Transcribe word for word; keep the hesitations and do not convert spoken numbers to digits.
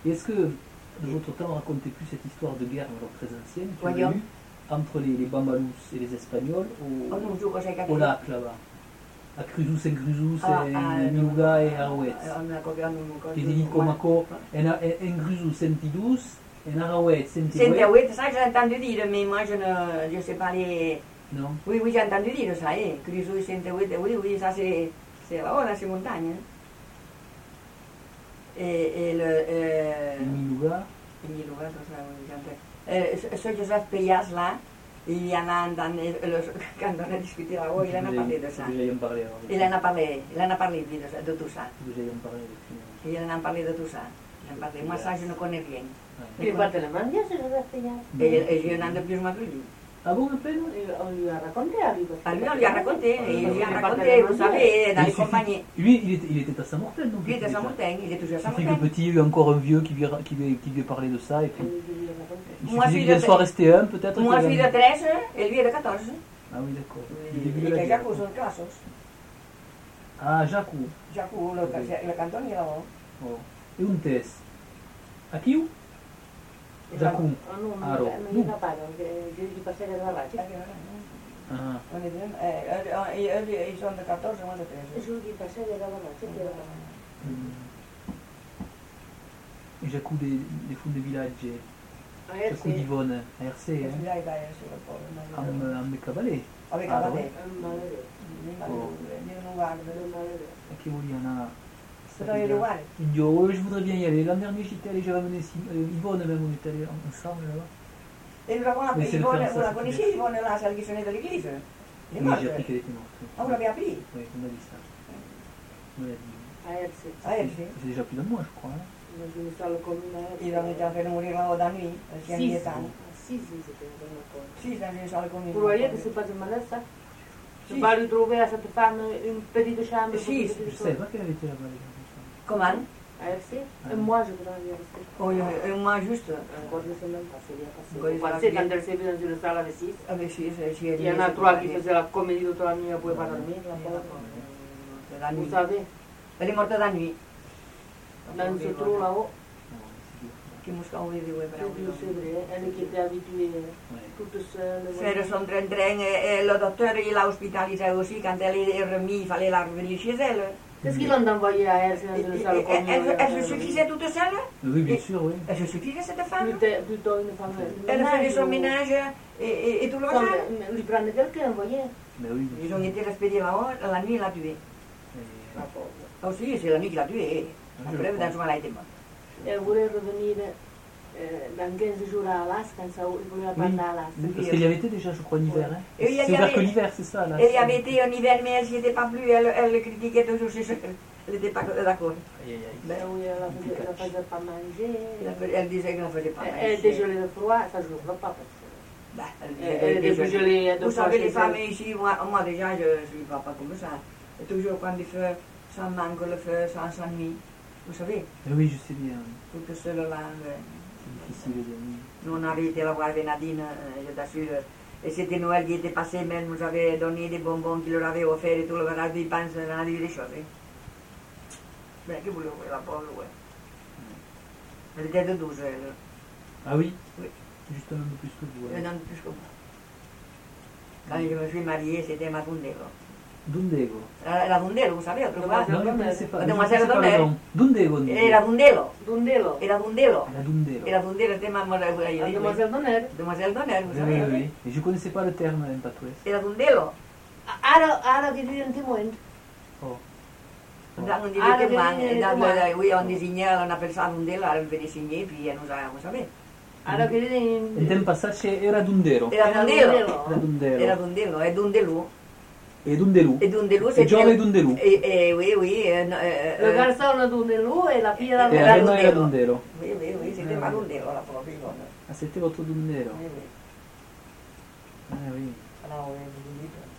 Et est-ce que, de votre temps, on racontait plus cette histoire de guerre, alors très ancienne, qu'il y a Voyons. eu entre les, les Bambalous et les Espagnols au, Oh non, je crois que j'ai au lac là-bas? A Cruzus en Cruzus, Ah, en ah, Miluga et Arouet. Che ti dico, ma co, en, en Cruzus senti dus, en Arouet senti Senti, ouais. oui, ça j'ai entendu dire, mais moi je ne je sais pas les... Non? Oui, oui, j'ai entendu dire ça, eh. Crusoe, Senti, oui, oui, oui, ça c'est là-haut, dans ces montagnes. Et, et le... Euh, En Miluga? En Miluga, tout ça, oui, j'ai entendu. Euh, ce Joseph Payas là, il y en a entendu, le, quand on a discuté là-haut, il en a parlé de ça. Vous en parler alors. Il en a parlé, il en a parlé lui, de, de tout ça. Vous en parler avec lui. Il en a parlé de tout ça. Il en a parlé. Moi, ça, je ne connais rien. Il parle allemand bien, ce Joseph Payas. Et, et je n'en ai plus moi que lui. Ah bon, à peine? On lui a raconté à lui. À lui, on lui a raconté. Il lui a raconté, vous savez, dans les compagnies. Lui, il était, il était à Saint-Mortel, donc. Lui était à Saint-Mortel, il est toujours à Il suffit Saint-Mortel. que petit, il y a eu encore un vieux qui lui, qui lui, qui lui ait parlé de ça, et puis. Il Moi, suffisait fille qu'il en de- soit resté un, peut-être. Moi, qu'il fille en- de treize et lui est de quatorze. Ah oui, d'accord. Du Et début de que la guerre. Jacques sont classos. Ah, Jacques. Jacques, le, le canton, il est là-haut. Oh. E un test. Aqui o? Jacques. Ah non, Ah, non, non. il n'a pas, donc je lui passais la ragazza. Ah. On est bien. Eh, eux, eux, ils sont de quatorze, moi de treize. Je lui passais la ragazza. Mm. E Jacques des, des fonds de village. Ah, Jacques sì. d'Yvonne. A R C, Et hein? celui-là, il va sur le pôle. Am, am Cabalé. Avec Ah, Abadé. ouais. Ni non guarda. Che vogliano? Però io lo guardo. Idiot, je voudrais bien y aller. L'an dernier, j'étais allé, j'avais amené Sim- euh, Yvonne même, on était allés ensemble là-bas. E non la, Mais c'est le Yvonne, faire, ça, vous la c'est connaissez, bien. Yvonne, là, celle qui sonnait de l'église? Elle est Oui, morte. j'ai appris qu'elle était morte. Oui. Ah, vous l'avez appris? Oui, on m'a dit ça. On m'a dit. Ah, elle, c'est. Ah, elle, sì. C'est déjà plus d'un mois, je crois. Hein. Je me sens comme une. Ils ont déjà fait mourir là-haut dans la nuit, à Si, Siani. si, si, c'était un accord. Si, dans une salle commune. Vous voyez que c'est pas de malheur, ça? Si. Tu vas lui trouver à cette femme une petite chambre. Si, une Je petite savais chose. pas qu'elle avait été là-bas, les gens. Comment? Ah, elle sait. Et moi, je voudrais y rester. Oui, et moi, juste. Encore, je sais même pas, c'est bien passé. Oui, Vous ça pensez, va quand bien. elle s'est vue dans une salle avec six, Avec si, si, si, il y en a trois qui faisaient la comédie de toute la nuit, elle ne pouvait pas dormir. la pauvre. La Vous nuit. savez, Elle est morte la nuit. dans ce trou là-haut, Qui mouche on vede voi c'est Dieu, c'est vrai, elle qui était habituée toute seule. Faire son train-train et, et le docteur il l'a hospitalisée aussi quand elle est remise, il fallait la revenir chez elle. Qu'est-ce qu'ils l'ont envoyé à elle dans Et- une et- salle et- commune? elle, elle se suffisait toute seule? Oui, bien Et- sûr, oui. Elle se suffisait cette femme? Plutôt, plutôt une femme. Elle faisait son ou- ménage et, et, et tout le Comme, reste. mais lui prendre quelqu'un, vous voyez. Mais oui, bien Ils sûr. ont été respectés là-haut, la nuit il l'a tué. Et- La pauvre. Ah oui, c'est la nuit qu'il l'a tué. Ah, je Après, le dans crois. ce moment-là, il était mort. Elle voulait revenir euh, dans quinze jours à Alaska, ça, il voulait Oui, prendre à Alaska. oui, parce qu'elle y avait été déjà, je crois, en hiver. Hein. Et il y C'est avait- ouvert que l'hiver, c'est ça, là. Elle y avait été en hiver, mais elle s'y était pas plu, elle, elle le critiquait toujours, c'est sûr. Elle n'était pas d'accord. Aïe, aïe, aïe. Ben, Oui, elle ne faisait, elle faisait pas manger. Elle, elle disait qu'elle ne faisait pas. Elle dégelait le froid, ça je ne veux pas. Parce que Ben, elle elle, disait elle qu'elle était dégelait. gelée deux Vous fois savez, chez les femmes elle. ici, moi, moi déjà, je ne suis pas, pas comme ça. Et toujours quand il fait, ça manque le feu, ça s'ennuie. Vous savez, Mais oui, je sais bien. toute seule là. euh, C'est difficile, les amis. Nous, on avait été la voir avec Nadine, euh, je t'assure. Et c'était Noël qui était passé, même nous avait donné des bonbons qu'il leur avait offert et tout le reste, ils pensent à la vie des choses. Hein. Ben, que voulez-vous, la pauvre, ouais. Elle était de douze, elle. Ah oui? Oui. Juste un peu plus que vous. Un hein. an de plus que moi. Quand je me suis mariée, c'était ma Dundelo. Dundego. La, la Dundelo, vous savez, autrefois. Non, je ne connaissais pas. Mademoiselle Je ne connaissais pas le Donner. nom. Dundego. Dundego. Era Dundelo. Dundelo. Era Dundelo. La Dundero. Era Dundelo, c'était ma mère. Mademoiselle Donner. Demoiselle Donner, vous Oui, savez. oui, oui. Et je ne connaissais pas le terme, en patouès. Era Dundelo. Ara, ara che diventi momento. Oh. Dans on Ah, disait le que man- désigné, dans comment? le- oui, on désignait, on appelle ça Dundelo, elle venait signer, puis elle nous a, vous savez. Ara che In diventi. tempo passato era Dundero. Era Era Dundelo. Dundelo. Era Dundero. Era Dundelo, e Dundelu. E Dundelù. E Dundelu, E Giove Dundelù. E, e, oui, oui. E, e, Le garçon Dundelo e la figlia E Era a noi era Dundelo. Dundero. Oui, oui, oui, c'était Ah, ma oui. Dundelo, la pauvre Yvonne. A sette voto Dundero. Oui, oui. Ah oui. Alors, oui, vous dites.